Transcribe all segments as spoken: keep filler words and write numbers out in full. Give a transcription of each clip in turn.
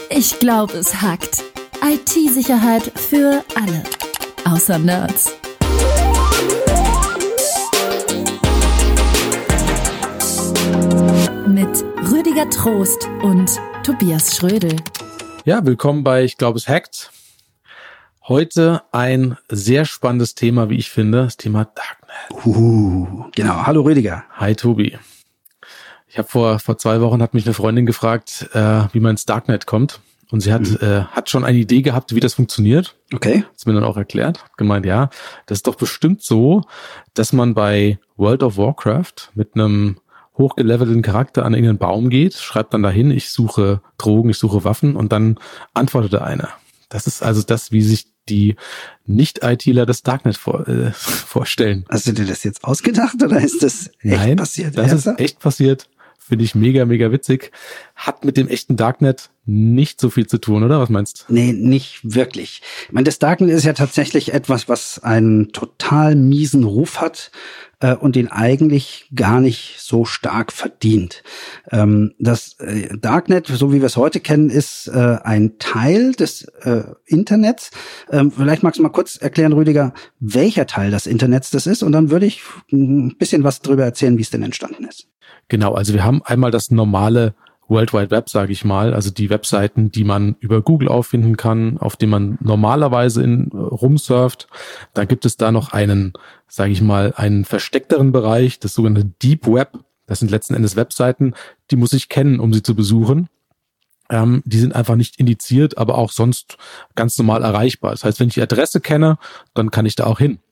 Ich glaube, es hackt. I T-Sicherheit für alle. Außer Nerds. Mit Rüdiger Trost und Tobias Schrödel. Ja, willkommen bei Ich glaube, es hackt. Heute ein sehr spannendes Thema, wie ich finde, das Thema Darknet. Uh, genau. Hallo Rüdiger. Hi Tobi. Ich habe vor vor zwei Wochen hat mich eine Freundin gefragt, äh, wie man ins Darknet kommt. Und sie hat mhm. äh, hat schon eine Idee gehabt, wie das funktioniert. Okay. Hat sie mir dann auch erklärt. Hat gemeint, ja, das ist doch bestimmt so, dass man bei World of Warcraft mit einem hochgelevelten Charakter an irgendeinen Baum geht, schreibt dann dahin, ich suche Drogen, ich suche Waffen und dann antwortete einer. Das ist also das, wie sich die Nicht-ITler das Darknet vor, äh, vorstellen. Hast du dir das jetzt ausgedacht oder ist das echt Nein, passiert? Das ist echt passiert. Finde ich mega, mega witzig. Hat mit dem echten Darknet nicht so viel zu tun, oder? Was meinst du? Nee, nicht wirklich. Ich meine, das Darknet ist ja tatsächlich etwas, was einen total miesen Ruf hat äh, und den eigentlich gar nicht so stark verdient. Ähm, das äh, Darknet, so wie wir es heute kennen, ist äh, ein Teil des äh, Internets. Ähm, vielleicht magst du mal kurz erklären, Rüdiger, welcher Teil des Internets das ist und dann würde ich ein bisschen was darüber erzählen, wie es denn entstanden ist. Genau, also wir haben einmal das normale World Wide Web, sage ich mal, also die Webseiten, die man über Google auffinden kann, auf denen man normalerweise in, äh, rumsurft. Da gibt es da noch einen, sage ich mal, einen versteckteren Bereich, das sogenannte Deep Web. Das sind letzten Endes Webseiten, die muss ich kennen, um sie zu besuchen. Ähm, die sind einfach nicht indiziert, aber auch sonst ganz normal erreichbar. Das heißt, wenn ich die Adresse kenne, dann kann ich da auch hin.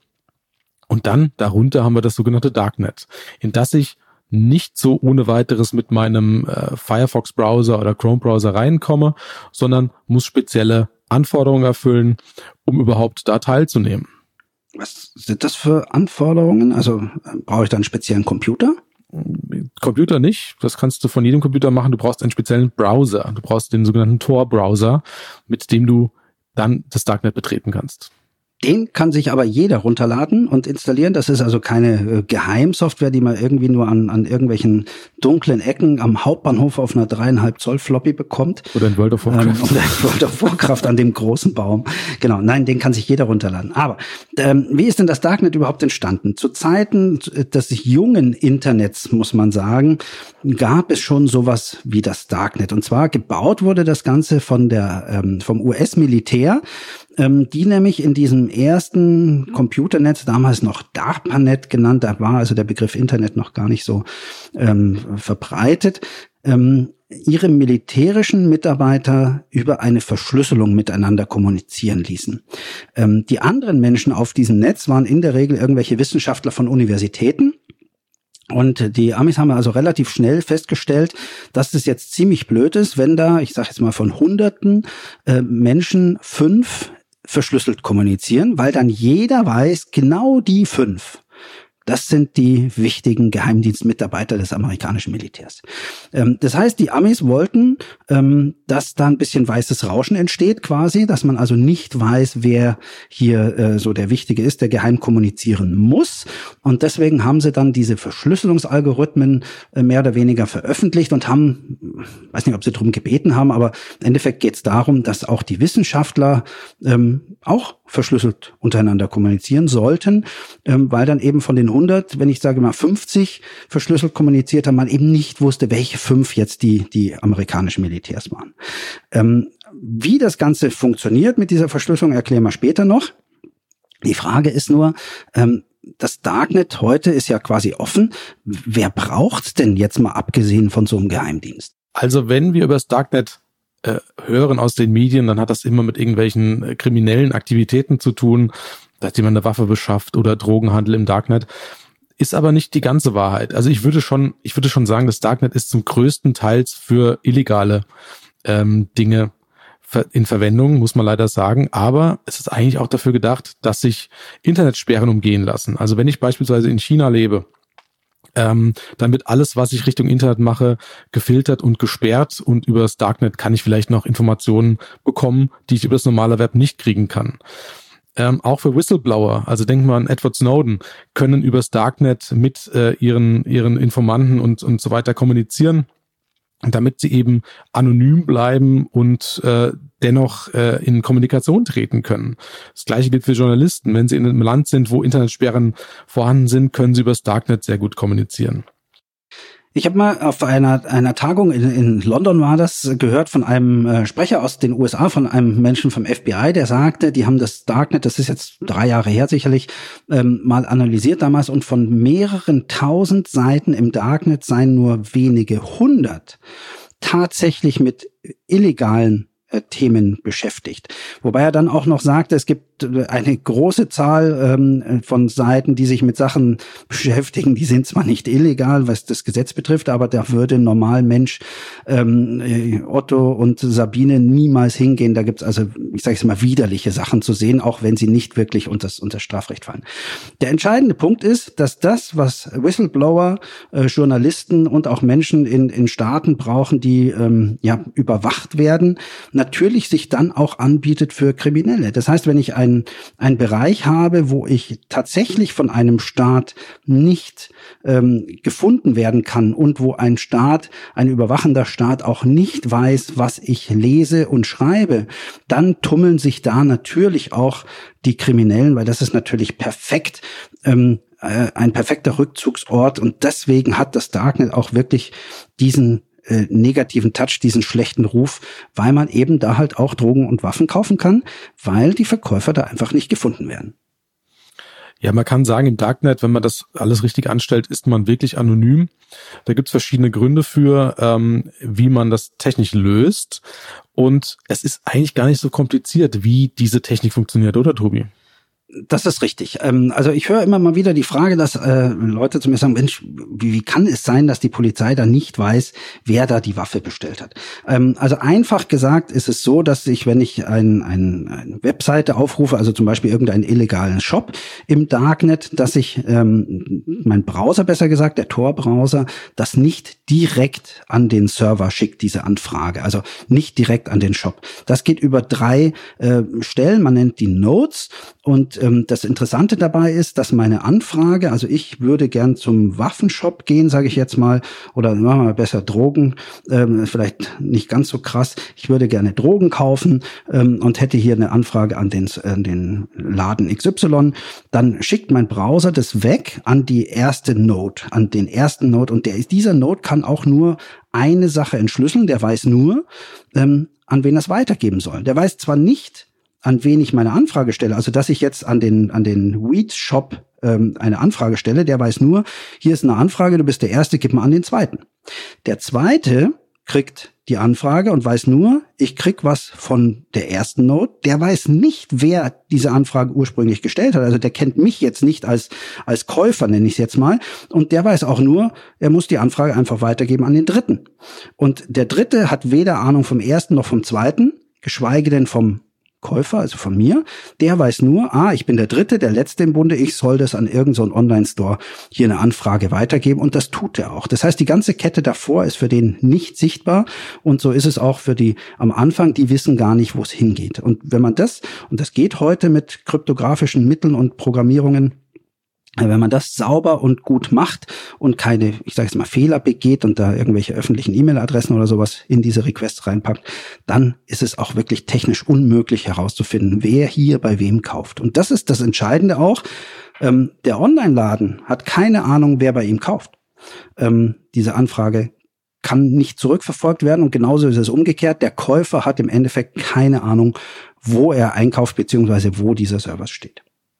Und dann darunter haben wir das sogenannte Darknet, in das ich nicht so ohne weiteres mit meinem äh, Firefox-Browser oder Chrome-Browser reinkomme, sondern muss spezielle Anforderungen erfüllen, um überhaupt da teilzunehmen. Was sind das für Anforderungen? Also äh, brauche ich da einen speziellen Computer? Computer nicht, das kannst du von jedem Computer machen. Du brauchst einen speziellen Browser. Du brauchst den sogenannten Tor-Browser, mit dem du dann das Darknet betreten kannst. Den kann sich aber jeder runterladen und installieren. Das ist also keine äh, Geheimsoftware, die man irgendwie nur an, an irgendwelchen dunklen Ecken am Hauptbahnhof auf einer dreieinhalb Zoll Floppy bekommt. Oder in World of Warcraft. Ähm, oder in World of Warcraft an dem großen Baum. Genau, nein, den kann sich jeder runterladen. Aber ähm, wie ist denn das Darknet überhaupt entstanden? Zu Zeiten des jungen Internets, muss man sagen, gab es schon sowas wie das Darknet. Und zwar gebaut wurde das Ganze von der ähm, vom U S-Militär, ähm, die nämlich in diesem ersten Computernetz, damals noch DARPANET genannt, da war also der Begriff Internet noch gar nicht so ähm, verbreitet, ähm, ihre militärischen Mitarbeiter über eine Verschlüsselung miteinander kommunizieren ließen. Ähm, die anderen Menschen auf diesem Netz waren in der Regel irgendwelche Wissenschaftler von Universitäten. Und die Amis haben also relativ schnell festgestellt, dass das jetzt ziemlich blöd ist, wenn da, ich sage jetzt mal von Hunderten äh, Menschen fünf verschlüsselt kommunizieren, weil dann jeder weiß, genau die fünf, das sind die wichtigen Geheimdienstmitarbeiter des amerikanischen Militärs. Ähm, das heißt, die Amis wollten, ähm, dass da ein bisschen weißes Rauschen entsteht quasi, dass man also nicht weiß, wer hier äh, so der Wichtige ist, der geheim kommunizieren muss. Und deswegen haben sie dann diese Verschlüsselungsalgorithmen äh, mehr oder weniger veröffentlicht und haben, weiß nicht, ob sie darum gebeten haben, aber im Endeffekt geht es darum, dass auch die Wissenschaftler ähm, auch verschlüsselt untereinander kommunizieren sollten, ähm, weil dann eben von den hundert, wenn ich sage mal fünfzig verschlüsselt kommuniziert haben, man eben nicht wusste, welche fünf jetzt die die amerikanischen Militärs waren. Ähm, wie das Ganze funktioniert mit dieser Verschlüsselung, erklären wir später noch. Die Frage ist nur, ähm, das Darknet heute ist ja quasi offen. Wer braucht's denn jetzt mal abgesehen von so einem Geheimdienst? Also wenn wir über das Darknet äh, hören aus den Medien, dann hat das immer mit irgendwelchen äh, kriminellen Aktivitäten zu tun, dass jemand eine Waffe beschafft oder Drogenhandel im Darknet. Ist aber nicht die ganze Wahrheit. Also ich würde schon, ich würde schon sagen, das Darknet ist zum größten Teil für illegale ähm, Dinge in Verwendung, muss man leider sagen. Aber es ist eigentlich auch dafür gedacht, dass sich Internetsperren umgehen lassen. Also wenn ich beispielsweise in China lebe, ähm, dann wird alles, was ich Richtung Internet mache, gefiltert und gesperrt. Und über das Darknet kann ich vielleicht noch Informationen bekommen, die ich über das normale Web nicht kriegen kann. Ähm, auch für Whistleblower, also denkt man an Edward Snowden, können übers Darknet mit äh, ihren ihren Informanten und und so weiter kommunizieren. damit sie eben anonym bleiben und äh, dennoch äh, in Kommunikation treten können. Das Gleiche gilt für Journalisten. Wenn sie in einem Land sind, wo Internetsperren vorhanden sind, können sie über das Darknet sehr gut kommunizieren. Ich habe mal auf einer einer Tagung in, in London war das gehört von einem äh, Sprecher aus den U S A, von einem Menschen vom F B I, der sagte, die haben das Darknet, das ist jetzt drei Jahre her sicherlich, ähm, mal analysiert damals und von mehreren tausend Seiten im Darknet seien nur wenige hundert tatsächlich mit illegalen Themen beschäftigt. Wobei er dann auch noch sagte, es gibt eine große Zahl ähm, von Seiten, die sich mit Sachen beschäftigen, die sind zwar nicht illegal, was das Gesetz betrifft, aber da würde ein normaler Mensch, ähm, Otto und Sabine, niemals hingehen. Da gibt's also, ich sage es mal, widerliche Sachen zu sehen, auch wenn sie nicht wirklich unter das Strafrecht fallen. Der entscheidende Punkt ist, dass das, was Whistleblower, äh, Journalisten und auch Menschen in, in Staaten brauchen, die ähm, ja überwacht werden, natürlich sich dann auch anbietet für Kriminelle. Das heißt, wenn ich einen, einen Bereich habe, wo ich tatsächlich von einem Staat nicht ähm, gefunden werden kann und wo ein Staat, ein überwachender Staat auch nicht weiß, was ich lese und schreibe, dann tummeln sich da natürlich auch die Kriminellen, weil das ist natürlich perfekt, ähm, äh, ein perfekter Rückzugsort und deswegen hat das Darknet auch wirklich diesen Äh, negativen Touch, diesen schlechten Ruf, weil man eben da halt auch Drogen und Waffen kaufen kann, weil die Verkäufer da einfach nicht gefunden werden. Ja, man kann sagen, im Darknet, wenn man das alles richtig anstellt, ist man wirklich anonym. Da gibt's verschiedene Gründe für, ähm, wie man das technisch löst. Und es ist eigentlich gar nicht so kompliziert, wie diese Technik funktioniert, oder Tobi? Das ist richtig. Also ich höre immer mal wieder die Frage, dass äh, Leute zu mir sagen, Mensch, wie, wie kann es sein, dass die Polizei da nicht weiß, wer da die Waffe bestellt hat? Ähm, also einfach gesagt ist es so, dass ich, wenn ich ein, ein, eine Webseite aufrufe, also zum Beispiel irgendeinen illegalen Shop im Darknet, dass ich ähm, mein Browser, besser gesagt, der Tor-Browser, das nicht direkt an den Server schickt, diese Anfrage. Also nicht direkt an den Shop. Das geht über drei äh, Stellen, man nennt die Nodes. Und ähm, das Interessante dabei ist, dass meine Anfrage, also ich würde gern zum Waffenshop gehen, sage ich jetzt mal, oder machen wir mal besser Drogen, ähm, vielleicht nicht ganz so krass. Ich würde gerne Drogen kaufen ähm, und hätte hier eine Anfrage an den, an den Laden X Y. Dann schickt mein Browser das weg an die erste Node, an den ersten Node. Und der, dieser Node kann auch nur eine Sache entschlüsseln. Der weiß nur, ähm, an wen er es weitergeben soll. Der weiß zwar nicht, an wen ich meine Anfrage stelle, also dass ich jetzt an den an den Weed Shop ähm, eine Anfrage stelle, der weiß nur, hier ist eine Anfrage, du bist der Erste, gib mal an den Zweiten. Der Zweite kriegt die Anfrage und weiß nur, ich krieg was von der ersten Node, der weiß nicht, wer diese Anfrage ursprünglich gestellt hat, also der kennt mich jetzt nicht als als Käufer, nenne ich es jetzt mal, und der weiß auch nur, er muss die Anfrage einfach weitergeben an den Dritten. Und der Dritte hat weder Ahnung vom Ersten noch vom Zweiten, geschweige denn vom Käufer, also von mir, der weiß nur, ah, ich bin der Dritte, der Letzte im Bunde, ich soll das an irgendeinen so Online-Store hier eine Anfrage weitergeben und das tut er auch. Das heißt, die ganze Kette davor ist für den nicht sichtbar und so ist es auch für die am Anfang, die wissen gar nicht, wo es hingeht. Und wenn man das, und das geht heute mit kryptografischen Mitteln und Programmierungen, wenn man das sauber und gut macht und keine, ich sage jetzt mal, Fehler begeht und da irgendwelche öffentlichen E-Mail-Adressen oder sowas in diese Requests reinpackt, dann ist es auch wirklich technisch unmöglich herauszufinden, wer hier bei wem kauft. Und das ist das Entscheidende auch. Ähm, der Online-Laden hat keine Ahnung, wer bei ihm kauft. Ähm, diese Anfrage kann nicht zurückverfolgt werden und genauso ist es umgekehrt. Der Käufer hat im Endeffekt keine Ahnung, wo er einkauft beziehungsweise wo dieser Server steht.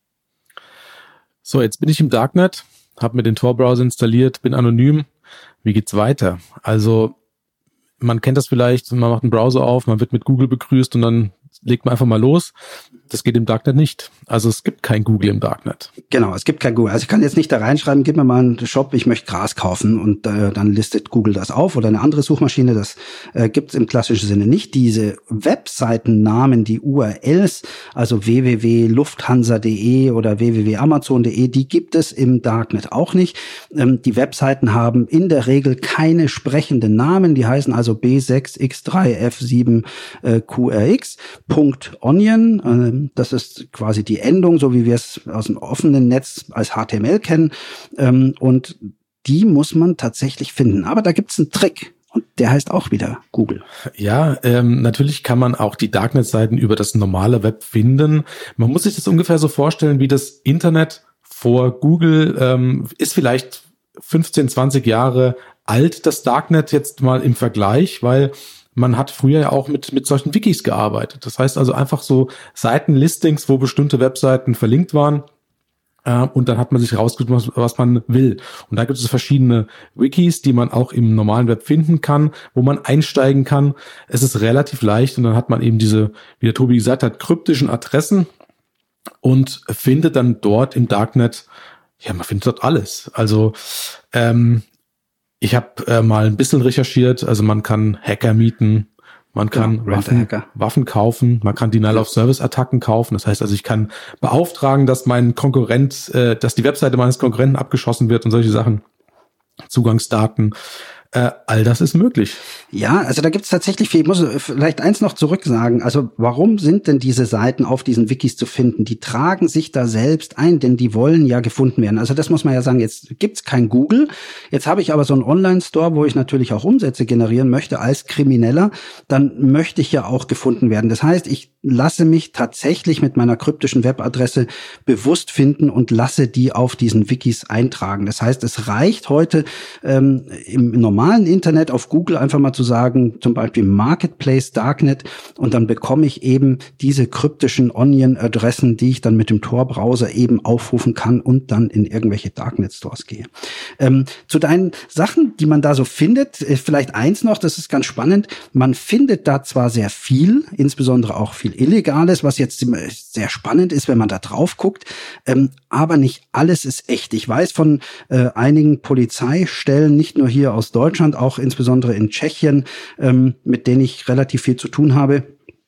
So, jetzt bin ich im Darknet, habe mir den Tor-Browser installiert, bin anonym. Wie geht's weiter? Also man kennt das vielleicht, man macht einen Browser auf, man wird mit Google begrüßt und dann legt man einfach mal los. Das geht im Darknet nicht. Also es gibt kein Google im Darknet. Genau, es gibt kein Google. Also ich kann jetzt nicht da reinschreiben, gib mir mal einen Shop, ich möchte Gras kaufen und äh, dann listet Google das auf oder eine andere Suchmaschine. Das äh, gibt es im klassischen Sinne nicht. Diese Webseitennamen, die U R Ls, also w w w punkt lufthansa punkt de oder w w w punkt amazon punkt de, die gibt es im Darknet auch nicht. Ähm, die Webseiten haben in der Regel keine sprechenden Namen. Die heißen also B sechs X drei F sieben äh, Q R X. .onion, äh, das ist quasi die Endung, so wie wir es aus dem offenen Netz als H T M L kennen, ähm, und die muss man tatsächlich finden. Aber da gibt's einen Trick Und der heißt auch wieder Google. Ja, ähm, natürlich kann man auch die Darknet-Seiten über das normale Web finden. Man muss sich das ungefähr so vorstellen, wie das Internet vor Google ähm, ist vielleicht fünfzehn, zwanzig Jahre alt, das Darknet jetzt mal im Vergleich, weil man hat früher ja auch mit mit solchen Wikis gearbeitet. Das heißt also einfach so Seitenlistings, wo bestimmte Webseiten verlinkt waren. Und dann hat man sich rausgesucht, was, was man will. Und da gibt es verschiedene Wikis, die man auch im normalen Web finden kann, wo man einsteigen kann. Es ist relativ leicht und dann hat man eben diese, wie der Tobi gesagt hat, kryptischen Adressen und findet dann dort im Darknet, ja, man findet dort alles. Also ähm, ich habe äh, mal ein bisschen recherchiert, also man kann Hacker mieten, man kann ja, Waffen, Waffen kaufen, man kann Denial-of-Service-Attacken kaufen. Das heißt also, ich kann beauftragen, dass mein Konkurrent, äh, dass die Webseite meines Konkurrenten abgeschossen wird und solche Sachen. Zugangsdaten. Äh, all das ist möglich. Ja, also da gibt's tatsächlich viel. Ich muss vielleicht eins noch zurück sagen. Also warum sind denn diese Seiten auf diesen Wikis zu finden? Die tragen sich da selbst ein, denn die wollen ja gefunden werden. Also das muss man ja sagen, jetzt gibt's kein Google. Jetzt habe ich aber so einen Online-Store, wo ich natürlich auch Umsätze generieren möchte als Krimineller. Dann möchte ich ja auch gefunden werden. Das heißt, ich lasse mich tatsächlich mit meiner kryptischen Webadresse bewusst finden und lasse die auf diesen Wikis eintragen. Das heißt, es reicht heute ähm, im normalen Internet auf Google einfach mal zu sagen, zum Beispiel Marketplace Darknet, und dann bekomme ich eben diese kryptischen Onion-Adressen, die ich dann mit dem Tor-Browser eben aufrufen kann und dann in irgendwelche Darknet-Stores gehe. Ähm, zu deinen Sachen, die man da so findet, vielleicht eins noch, das ist ganz spannend, man findet da zwar sehr viel, insbesondere auch viel Illegales, was jetzt sehr spannend ist, wenn man da drauf guckt, ähm, aber nicht alles ist echt. Ich weiß von äh, einigen Polizeistellen, nicht nur hier aus Deutschland, Deutschland, auch insbesondere in Tschechien, ähm, mit denen ich relativ viel zu tun habe,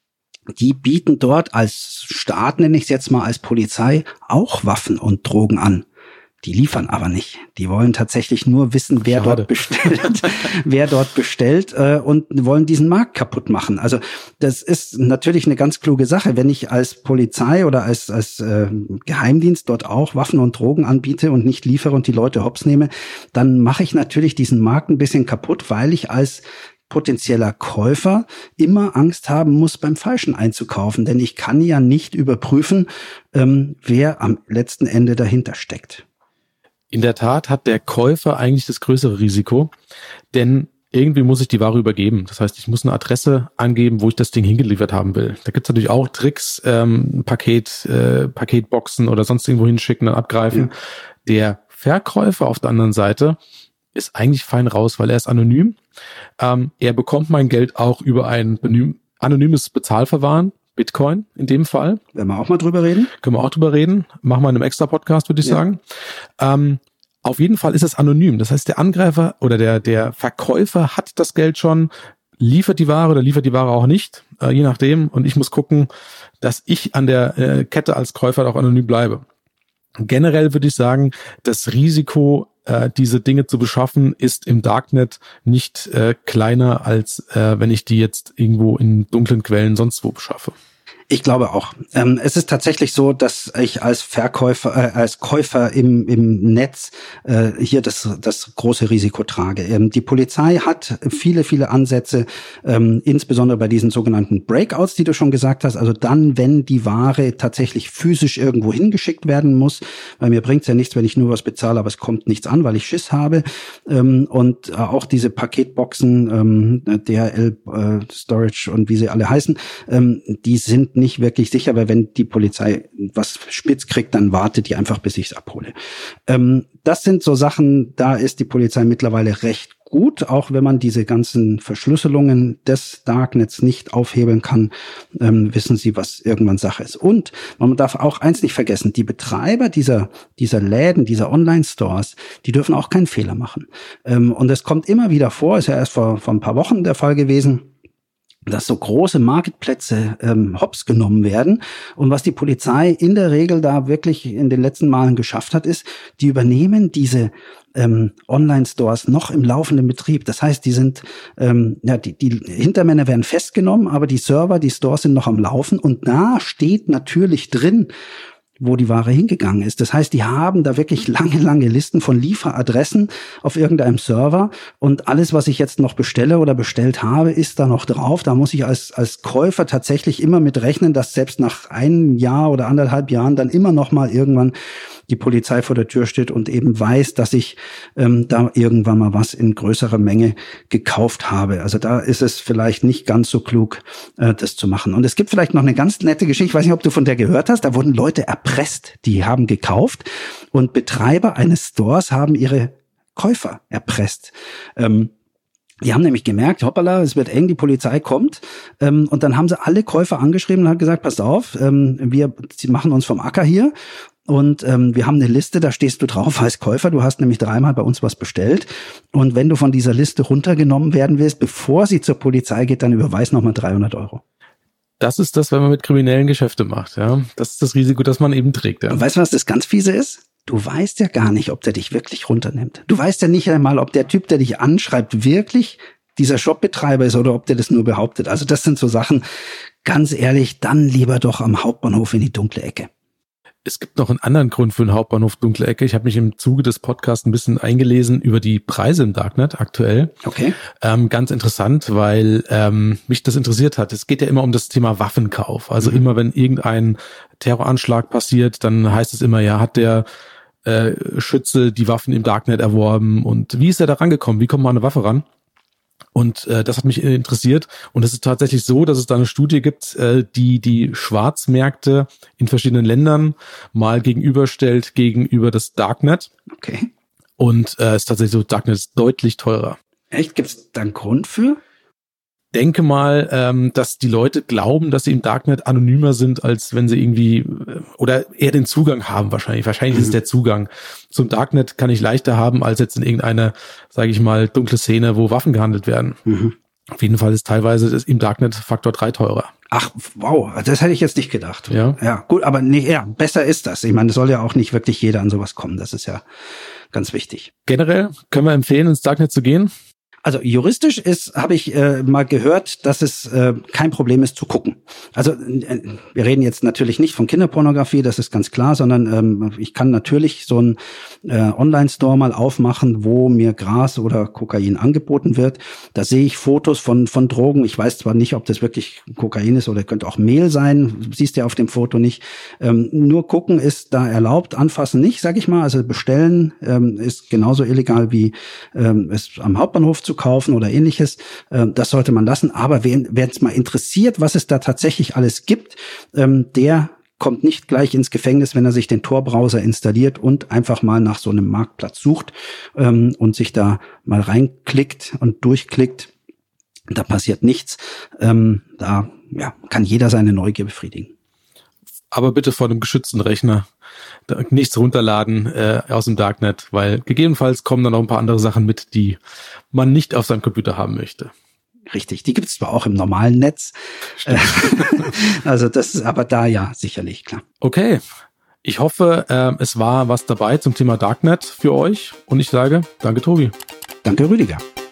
die bieten dort als Staat, nenne ich es jetzt mal als Polizei, auch Waffen und Drogen an. Die liefern aber nicht. Die wollen tatsächlich nur wissen, wer Schade. dort bestellt, wer dort bestellt äh, und wollen diesen Markt kaputt machen. Also das ist natürlich eine ganz kluge Sache. Wenn ich als Polizei oder als als äh, Geheimdienst dort auch Waffen und Drogen anbiete und nicht liefere und die Leute hops nehme, dann mache ich natürlich diesen Markt ein bisschen kaputt, weil ich als potenzieller Käufer immer Angst haben muss, beim Falschen einzukaufen. Denn ich kann ja nicht überprüfen, ähm, wer am letzten Ende dahinter steckt. In der Tat hat der Käufer eigentlich das größere Risiko, denn irgendwie muss ich die Ware übergeben. Das heißt, ich muss eine Adresse angeben, wo ich das Ding hingeliefert haben will. Da gibt es natürlich auch Tricks, ähm, Paket, äh, Paketboxen oder sonst irgendwo hinschicken, dann abgreifen. Ja. Der Verkäufer auf der anderen Seite ist eigentlich fein raus, weil er ist anonym. Ähm, er bekommt mein Geld auch über ein benym- anonymes Bezahlverfahren. Bitcoin in dem Fall. Werden wir auch mal drüber reden? Können wir auch drüber reden. Machen wir in einem extra Podcast, würde ich ja. sagen. Ähm, auf jeden Fall ist es anonym. Das heißt, der Angreifer oder der, der Verkäufer hat das Geld schon, liefert die Ware oder liefert die Ware auch nicht, äh, je nachdem. Und ich muss gucken, dass ich an der äh, Kette als Käufer auch anonym bleibe. Generell würde ich sagen, das Risiko, äh, diese Dinge zu beschaffen, ist im Darknet nicht äh, kleiner, als äh, wenn ich die jetzt irgendwo in dunklen Quellen sonst wo beschaffe. Ich glaube auch. Ähm, es ist tatsächlich so, dass ich als Verkäufer, äh, als Käufer im im Netz äh, hier das das große Risiko trage. Ähm, die Polizei hat viele viele Ansätze, ähm, insbesondere bei diesen sogenannten Breakouts, die du schon gesagt hast. Also dann, wenn die Ware tatsächlich physisch irgendwo hingeschickt werden muss, weil mir bringt's ja nichts, wenn ich nur was bezahle, aber es kommt nichts an, weil ich Schiss habe. Ähm, und äh, auch diese Paketboxen, ähm, D H L äh, Storage und wie sie alle heißen, ähm, die sind nicht wirklich sicher, weil wenn die Polizei was spitz kriegt, dann wartet die einfach, bis ich es abhole. Ähm, das sind so Sachen, da ist die Polizei mittlerweile recht gut, auch wenn man diese ganzen Verschlüsselungen des Darknets nicht aufhebeln kann, ähm, wissen sie, was irgendwann Sache ist. Und man darf auch eins nicht vergessen, die Betreiber dieser dieser Läden, dieser Online-Stores, die dürfen auch keinen Fehler machen. Ähm, und es kommt immer wieder vor, ist ja erst vor, vor ein paar Wochen der Fall gewesen, dass so große Marktplätze ähm, hops genommen werden. Und was die Polizei in der Regel da wirklich in den letzten Malen geschafft hat, ist, die übernehmen diese ähm, Online-Stores noch im laufenden Betrieb. Das heißt, die sind, ähm, ja, die, die Hintermänner werden festgenommen, aber die Server, die Stores sind noch am Laufen. Und da steht natürlich drin, wo die Ware hingegangen ist. Das heißt, die haben da wirklich lange, lange Listen von Lieferadressen auf irgendeinem Server und alles, was ich jetzt noch bestelle oder bestellt habe, ist da noch drauf. Da muss ich als als Käufer tatsächlich immer mit rechnen, dass selbst nach einem Jahr oder anderthalb Jahren dann immer noch mal irgendwann die Polizei vor der Tür steht und eben weiß, dass ich ähm, da irgendwann mal was in größerer Menge gekauft habe. Also da ist es vielleicht nicht ganz so klug, äh, das zu machen. Und es gibt vielleicht noch eine ganz nette Geschichte, ich weiß nicht, ob du von der gehört hast, da wurden Leute erpresst, die haben gekauft und Betreiber eines Stores haben ihre Käufer erpresst. Ähm, Die haben nämlich gemerkt, hoppala, es wird eng, die Polizei kommt. Ähm, und dann haben sie alle Käufer angeschrieben und haben gesagt, passt auf, ähm, wir sie machen uns vom Acker hier. Und ähm, wir haben eine Liste, da stehst du drauf als Käufer. Du hast nämlich dreimal bei uns was bestellt. Und wenn du von dieser Liste runtergenommen werden willst, bevor sie zur Polizei geht, dann überweis nochmal dreihundert Euro. Das ist das, wenn man mit Kriminellen Geschäfte macht. Ja, das ist das Risiko, das man eben trägt. Ja. Und weißt du, was das ganz fiese ist? Du weißt ja gar nicht, ob der dich wirklich runternimmt. Du weißt ja nicht einmal, ob der Typ, der dich anschreibt, wirklich dieser Shopbetreiber ist oder ob der das nur behauptet. Also das sind so Sachen, ganz ehrlich, dann lieber doch am Hauptbahnhof in die dunkle Ecke. Es gibt noch einen anderen Grund für einen Hauptbahnhof dunkle Ecke. Ich habe mich im Zuge des Podcasts ein bisschen eingelesen über die Preise im Darknet aktuell. Okay. Ähm, ganz interessant, weil ähm, mich das interessiert hat. Es geht ja immer um das Thema Waffenkauf. Also mhm. immer wenn irgendein Terroranschlag passiert, dann heißt es immer, ja, hat der äh, Schütze die Waffen im Darknet erworben und wie ist er da rangekommen? Wie kommt man an eine Waffe ran? Und äh, das hat mich interessiert. Und es ist tatsächlich so, dass es da eine Studie gibt, äh, die die Schwarzmärkte in verschiedenen Ländern mal gegenüberstellt gegenüber das Darknet. Okay. Und äh, es ist tatsächlich so, Darknet ist deutlich teurer. Echt? Gibt es da einen Grund für? Denke mal, ähm, dass die Leute glauben, dass sie im Darknet anonymer sind, als wenn sie irgendwie oder eher den Zugang haben wahrscheinlich. Wahrscheinlich mhm. ist es der Zugang. Zum Darknet kann ich leichter haben, als jetzt in irgendeine, sage ich mal, dunkle Szene, wo Waffen gehandelt werden. Mhm. Auf jeden Fall ist teilweise das im Darknet Faktor drei teurer. Ach, wow, das hätte ich jetzt nicht gedacht. Ja, ja gut, aber nee, ja, besser ist das. Ich meine, es soll ja auch nicht wirklich jeder an sowas kommen. Das ist ja ganz wichtig. Generell können wir empfehlen, ins Darknet zu gehen. Also juristisch ist, habe ich äh, mal gehört, dass es äh, kein Problem ist zu gucken. Also äh, wir reden jetzt natürlich nicht von Kinderpornografie, das ist ganz klar, sondern ähm, ich kann natürlich so einen äh, Online-Store mal aufmachen, wo mir Gras oder Kokain angeboten wird. Da sehe ich Fotos von von Drogen. Ich weiß zwar nicht, ob das wirklich Kokain ist oder könnte auch Mehl sein. Siehst du ja auf dem Foto nicht. Ähm, nur gucken ist da erlaubt, anfassen nicht, sag ich mal. Also bestellen ähm, ist genauso illegal wie ähm, es am Hauptbahnhof zu kaufen oder ähnliches. Das sollte man lassen. Aber wer es mal interessiert, was es da tatsächlich alles gibt, der kommt nicht gleich ins Gefängnis, wenn er sich den Tor-Browser installiert und einfach mal nach so einem Marktplatz sucht und sich da mal reinklickt und durchklickt. Da passiert nichts. Da ja, kann jeder seine Neugier befriedigen. Aber bitte vor einem geschützten Rechner. Nichts runterladen äh, aus dem Darknet, weil gegebenenfalls kommen dann noch ein paar andere Sachen mit, die man nicht auf seinem Computer haben möchte. Richtig, die gibt es zwar auch im normalen Netz. Äh, also das ist aber da ja sicherlich, klar. Okay, ich hoffe, äh, es war was dabei zum Thema Darknet für euch und ich sage danke, Tobi. Danke, Rüdiger.